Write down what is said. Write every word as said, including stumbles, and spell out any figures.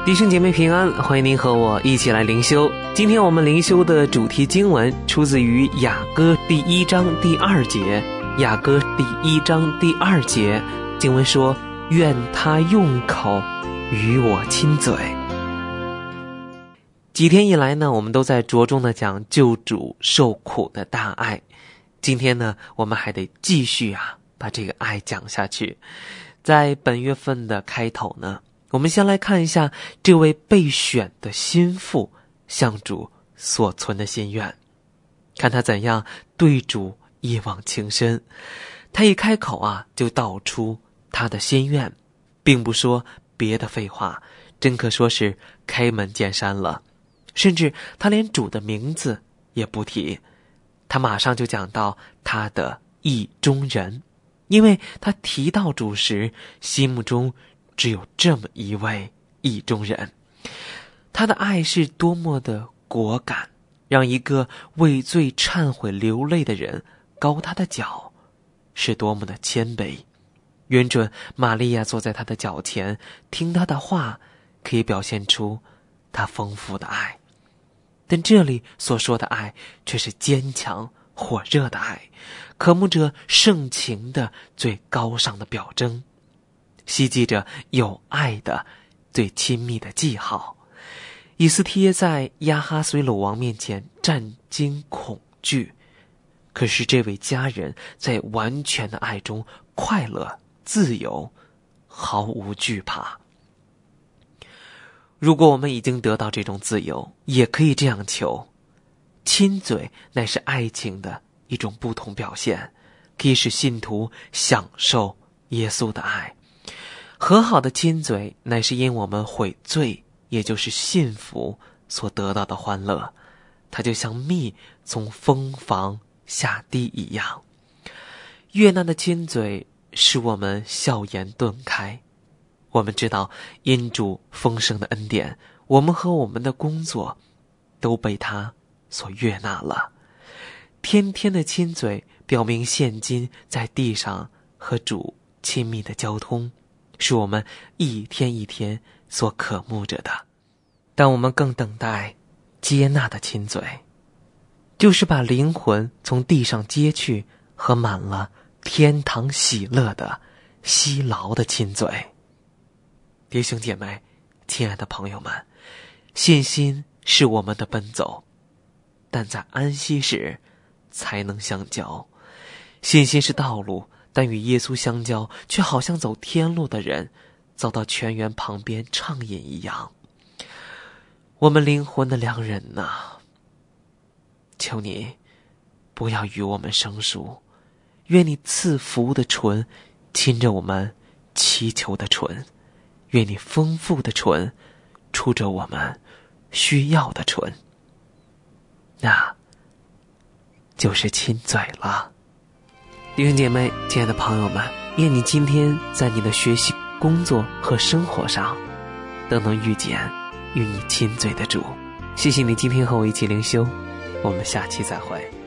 弟兄姐妹平安，欢迎您和我一起来灵修。今天我们灵修的主题经文出自于雅歌第一章第二节。雅歌第一章第二节经文说，愿他用口与我亲嘴。几天以来呢，我们都在着重的讲救主受苦的大爱。今天呢，我们还得继续啊，把这个爱讲下去。在本月份的开头呢，我们先来看一下这位被选的心腹向主所存的心愿，看他怎样对主一往情深。他一开口啊，就道出他的心愿，并不说别的废话，真可说是开门见山了。甚至他连主的名字也不提，他马上就讲到他的意中人，因为他提到主时，心目中只有这么一位意中人。他的爱是多么的果敢，让一个为罪忏悔流泪的人高他的脚，是多么的谦卑。允准玛利亚坐在他的脚前，听他的话，可以表现出他丰富的爱。但这里所说的爱却是坚强火热的爱，渴慕着盛情的最高尚的表征，希冀着有爱的最亲密的记号。以斯帖在亚哈随鲁王面前战惊恐惧，可是这位家人在完全的爱中快乐自由，毫无惧怕。如果我们已经得到这种自由，也可以这样求。亲嘴乃是爱情的一种不同表现，可以使信徒享受耶稣的爱。和好的亲嘴乃是因我们悔罪，也就是信服所得到的欢乐，它就像蜜从蜂房下滴一样。悦纳的亲嘴使我们笑颜顿开。我们知道因主丰盛的恩典，我们和我们的工作都被他所悦纳了。天天的亲嘴表明现今在地上和主亲密的交通，是我们一天一天所渴慕着的。但我们更等待接纳的亲嘴，就是把灵魂从地上接去，和满了天堂喜乐的希劳的亲嘴。弟兄姐妹，亲爱的朋友们，信心是我们的奔走，但在安息时才能相交。信心是道路，但与耶稣相交，却好像走天路的人走到泉源旁边畅饮一样。我们灵魂的良人啊，求你不要与我们生疏，愿你赐福的唇亲着我们祈求的唇，愿你丰富的唇出着我们需要的唇，那就是亲嘴了。弟兄姐妹，亲爱的朋友们，愿你今天在你的学习、工作和生活上都能遇见与你亲嘴的主。谢谢你今天和我一起灵修，我们下期再会。